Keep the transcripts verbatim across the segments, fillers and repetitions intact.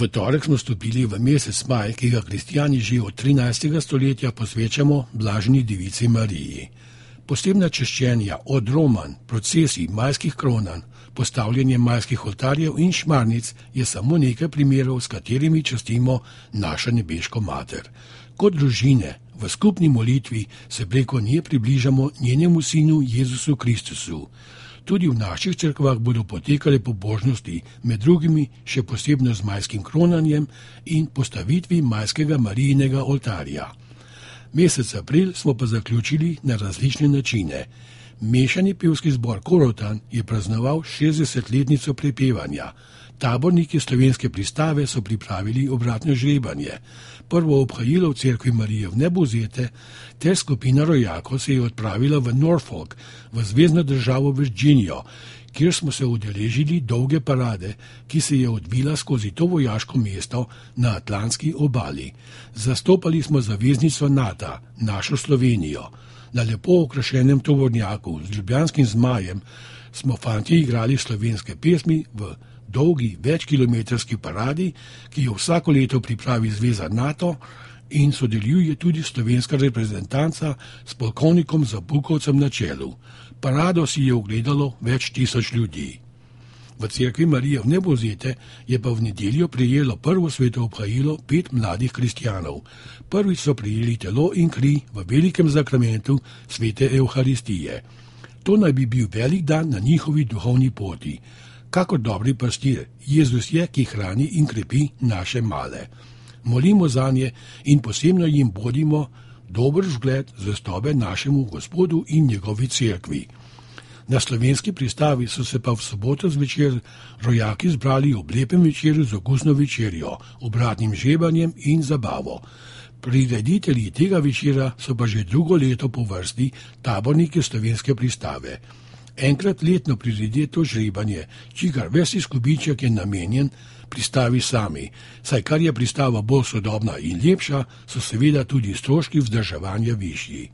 V torek smo stopili v mesec maj, ki ga kristjani že od trinajstega stoletja posvečamo blaženi devici Mariji. Posebna češčenja od roman, procesij, majskih kronan, postavljanje majskih oltarjev in šmarnic je samo nekaj primerov, s katerimi častimo našo nebeško mater. Kot družine v skupni molitvi se preko nje približamo njenemu sinu Jezusu Kristusu. Tudi v naših cerkvah bodo potekale pobožnosti, med drugimi še posebno z majskim kronanjem in postavitvi majskega Marijinega oltarja. Mesec april smo pa zaključili na različne načine. Mešani pevski zbor Korotan je praznoval šestdesetletnico prepevanja. Taborniki slovenske pristave so pripravili obratno žrebanje. Prvo obhajilo v cerkvi Marije v Nebovzete ter skupina rojakov se je odpravila v Norfolk, v zvezno državo Virginijo, kjer smo se udeležili dolge parade, ki se je odvila skozi to vojaško mesto na Atlantski obali. Zastopali smo zaveznico NATO, našo Slovenijo. Na lepo okrašenem tovornjaku z ljubljanskim zmajem smo fantje igrali slovenske pesmi v dolgi večkilometrski paradi, ki jo vsako leto pripravi zveza NATO in sodeluje tudi slovenska reprezentanca s polkovnikom Zabukovcem na čelu. Parado si je ogledalo več tisoč ljudi. V cerkvi Marije v Nebovzete je pa v nedeljo prijelo prvo sveto obhajilo pet mladih kristjanov. Prvič so prijeli telo in kri v velikem zakramentu svete Evharistije. To naj bi bil velik dan na njihovi duhovni poti. Kakor dobri pastir, Jezus je, ki hrani in krepi naše male. Molimo zanje in posebno jim bodimo dober vzgled zvestobe našemu Gospodu in njegovi cerkvi. Na slovenski pristavi so se pa v soboto zvečer rojaki zbrali ob lepem večeru z okusno večerjo, obratnim žebanjem in zabavo. Prireditelji tega večera so pa že drugo leto po vrsti taborniki slovenske pristave. Enkrat letno priredi to žrebanje, čigar ves izkupiček je namenjen pristavi sami, saj kar je pristava bolj sodobna in lepša, so seveda tudi stroški vzdrževanja višji.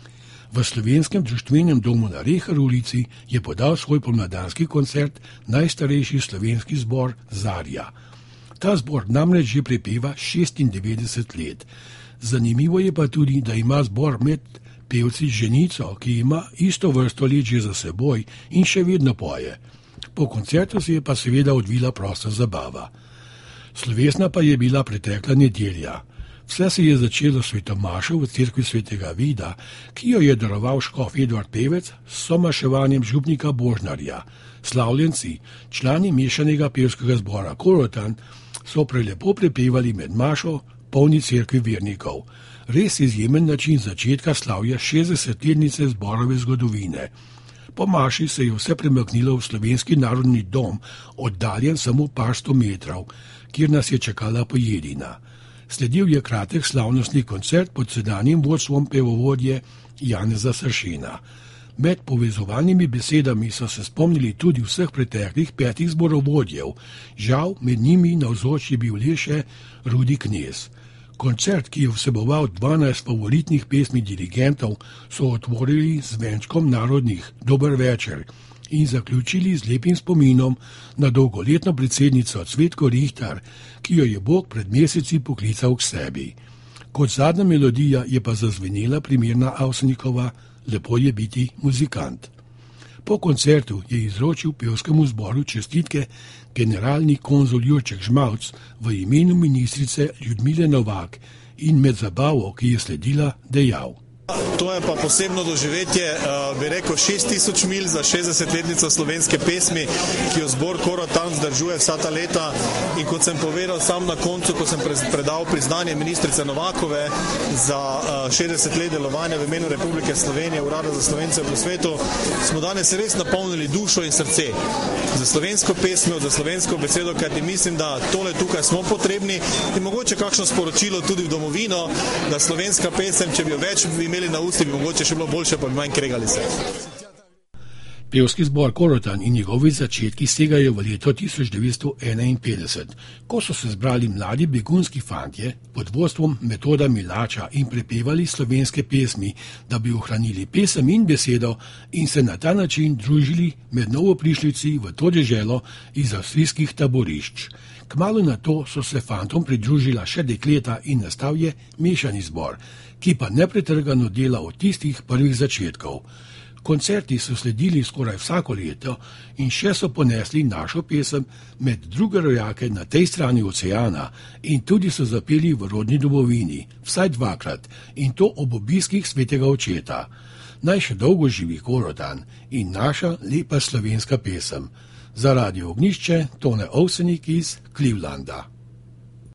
V slovenskem društvenem domu na Rehar ulici je podal svoj pomladanski koncert najstarejši slovenski zbor Zarja. Ta zbor namreč že prepeva šestindevetdeset let. Zanimivo je pa tudi, da ima zbor med pevci ženico, ki ima isto vrsto let že za seboj in še vedno poje. Po koncertu se je pa seveda odvila prosta zabava. Slovesna pa je bila pretekla nedelja. Vse se je začelo svetomašo v cerkvi svetega Vida, ki jo je daroval škof Edvard Pevec s somaševanjem župnika Božnarja. Slavljenci, člani mešanega pevskega zbora Korotan, so prelepo prepevali med mašo polni cerkvi vernikov. Res izjemen način začetka slavja šestdesetletnice zborove zgodovine. Po maši se je vse premaknilo v slovenski narodni dom, oddaljen samo par sto metrov, kjer nas je čakala pojedina. Sledil je kratek slavnostni koncert pod sedanjim vodstvom pevovodje Janeza Sršena. Med povezovalnimi besedami so se spomnili tudi vseh preteklih petih zborovodjev. Žal, med njimi navzoč je bil le še Rudi Knez. Koncert, ki je vseboval dvanajst favoritnih pesmi dirigentov, so otvorili z venčkom narodnih Dober večer in zaključili z lepim spominom na dolgoletno predsednico Cvetko Rihtar, ki jo je Bog pred meseci poklical k sebi. Kot zadnja melodija je pa zazvenela primerna Avsenikova Lepo je biti muzikant. Po koncertu je izročil pevskemu zboru čestitke generalni konzul Jurček Žmavc v imenu ministrice Ljudmile Novak in med zabavo, ki je sledila, dejal: To je pa posebno doživetje, bi rekel, šest tisoč milj za šestdesetletnico slovenske pesmi, ki jo zbor Korotan vzdržuje vsa ta leta. In kot sem povedal sam na koncu, ko sem predal priznanje ministrice Novakove za šestdeset let delovanja v imenu Republike Slovenije, Urada za Slovence po svetu, smo danes res napolnili dušo in srce za slovensko pesmijo, za slovensko besedo, kajti mislim, da tole tukaj smo potrebni in mogoče kakšno sporočilo tudi v domovino, da slovenska pesem, če bi jo več imeli na usti, bi mogoče še bilo boljše, pa bi manj kregali se. Pevski zbor Korotan in njegovi začetki segajo v leto tisoč devetsto enainpetdeset, ko so se zbrali mladi begunski fantje pod vodstvom Metoda Milača in prepevali slovenske pesmi, da bi ohranili pesem in besedo in se na ta način družili med novoprišljivci v to deželo iz avstrijskih taborišč. Kmalu na to so se fantom pridružila še dekleta in nastal je mešani zbor, ki pa nepretrgano dela od tistih prvih začetkov. Koncerti so sledili skoraj vsako leto in še so ponesli našo pesem med druge rojake na tej strani oceana in tudi so zapeli v rodni domovini, vsaj dvakrat, in to ob obiskih svetega očeta. Naj še dolgo živi Korotan in naša lepa slovenska pesem. Za Radio Ognjišče Tone Ovsenik iz Clevelanda.